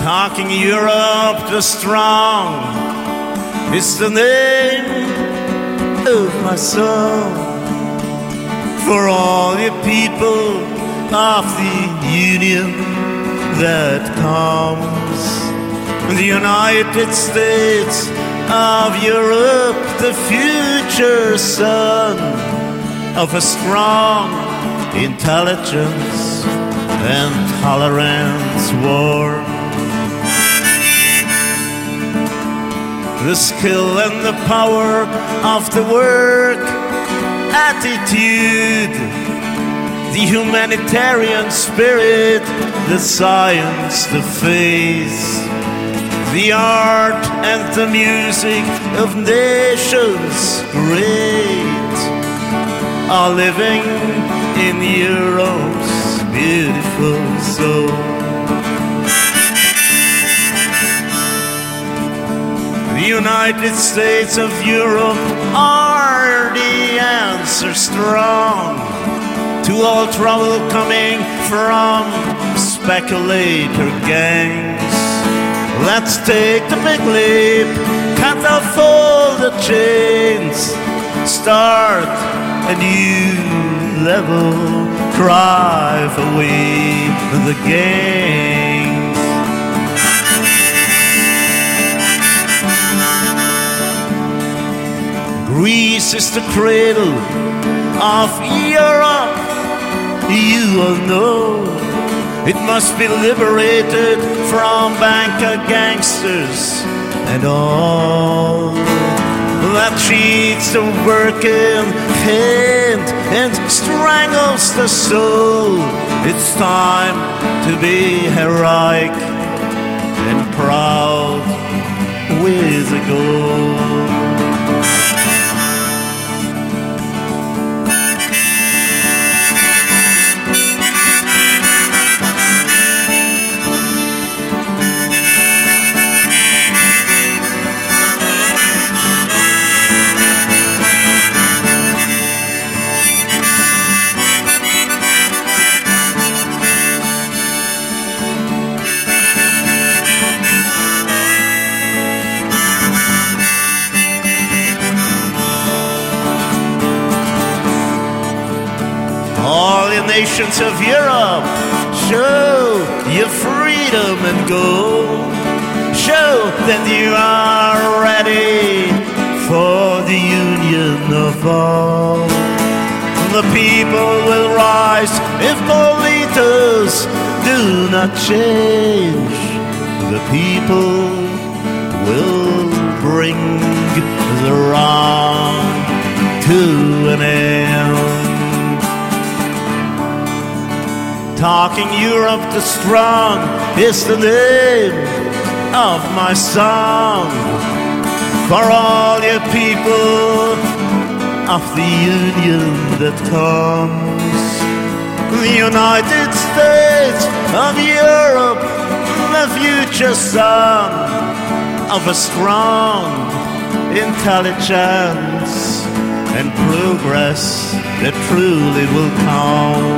Talking Europe the strong is the name of my song. For all you people of the Union that comes, the United States of Europe, the future son of a strong intelligence and tolerance war. The skill and the power of the work attitude, the humanitarian spirit, the science, the faith, the art and the music of nations great are living in Europe's beautiful soul. The United States of Europe are the answer strong to all trouble coming from speculator gangs. Let's take the big leap, cut off all the chains, start a new level, drive away the gangs. Greece is the cradle of Europe, you all know. It must be liberated from banker gangsters and all that cheats the working hand and strangles the soul. It's time to be heroic and proud with a goal. All the nations of Europe, show your freedom and go. Show that you are ready for the union of all. The people will rise if the leaders do not change. The people will bring the wrong to an end. Talking Europe the strong is the name of my song. For all you people of the Union that comes, the United States of Europe, the future son of a strong intelligence and progress that truly will count.